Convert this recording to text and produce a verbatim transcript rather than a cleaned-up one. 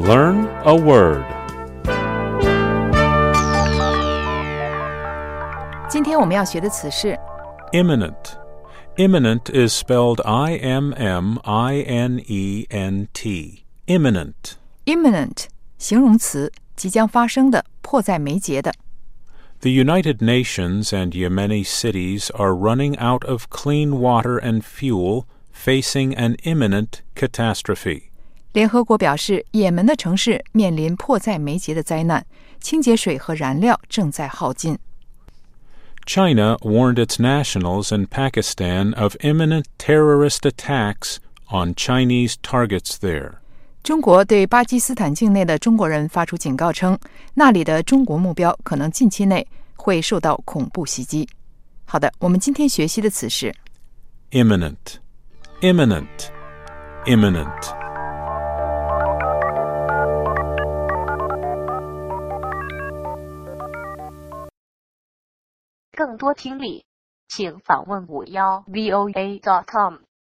Learn a word. 今天我们要学的词是 Imminent. Imminent is spelled I M M I N E N T. Imminent. imminent 形容词，即将发生的，迫在眉睫的。 The United Nations and Yemeni cities are running out of clean water and fuel, facing an imminent catastrophe. 联合国表示，也门的城市面临迫在眉睫的灾难，清洁水和燃料正在耗尽。 China warned its nationals in Pakistan of imminent terrorist attacks on Chinese targets there. 中国对巴基斯坦境内的中国人发出警告称，那里的中国目标可能近期内会受到恐怖袭击。好的，我们今天学习的词是 Imminent. Imminent. Imminent. 更多听力，请访问五幺 V O A dot com。